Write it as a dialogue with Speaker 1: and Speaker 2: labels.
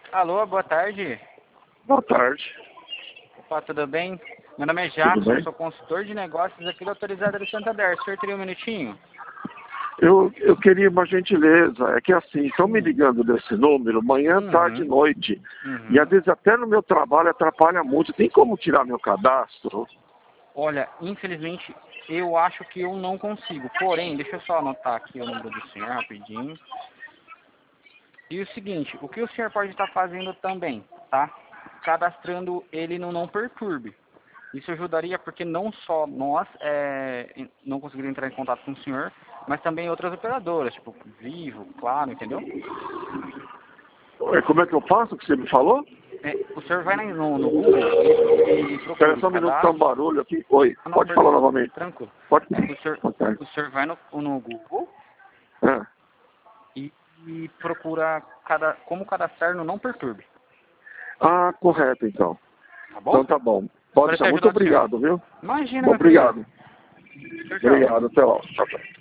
Speaker 1: Alô, boa tarde.
Speaker 2: Boa tarde.
Speaker 1: Opa, tudo bem? Meu nome é
Speaker 2: Tudo
Speaker 1: Jackson,
Speaker 2: bem?
Speaker 1: sou consultor de negócios aqui da Autorizada de Santander. O senhor teria um minutinho?
Speaker 2: Eu queria uma gentileza. É que assim, estão me
Speaker 1: Sim.
Speaker 2: ligando desse número manhã, tarde e
Speaker 1: Uhum.
Speaker 2: noite. E às
Speaker 1: Uhum.
Speaker 2: vezes até no meu trabalho atrapalha muito. Tem como tirar meu cadastro?
Speaker 1: Olha, infelizmente, eu acho que eu não consigo. Porém, deixa eu só anotar aqui o número do senhor rapidinho. E o seguinte, o que o senhor pode estar fazendo também, tá? Cadastrando ele no Não Perturbe. Isso ajudaria porque não só nós não conseguiríamos entrar em contato com o senhor, mas também outras operadoras, tipo Vivo, Claro, entendeu?
Speaker 2: Como é que eu faço que você me falou?
Speaker 1: O senhor vai no Google e
Speaker 2: Espera
Speaker 1: procure
Speaker 2: só um minuto, tá um
Speaker 1: cadastro.
Speaker 2: barulho aqui. Oi,
Speaker 1: Ah, não,
Speaker 2: pode falar
Speaker 1: perdão,
Speaker 2: novamente.
Speaker 1: tranquilo.
Speaker 2: Pode.
Speaker 1: O senhor,
Speaker 2: Boa tarde.
Speaker 1: o senhor vai no Google
Speaker 2: Ah,
Speaker 1: e procura como cadastrar no Não Perturbe,
Speaker 2: correto então.
Speaker 1: tá bom?
Speaker 2: Então tá bom. Pode
Speaker 1: Espero
Speaker 2: ser.
Speaker 1: ter
Speaker 2: Muito
Speaker 1: ajudado o senhor.
Speaker 2: obrigado, viu?
Speaker 1: Imagina, meu querido.
Speaker 2: Obrigado.
Speaker 1: Tchau, tchau.
Speaker 2: Obrigado. Até logo. Tchau, tchau.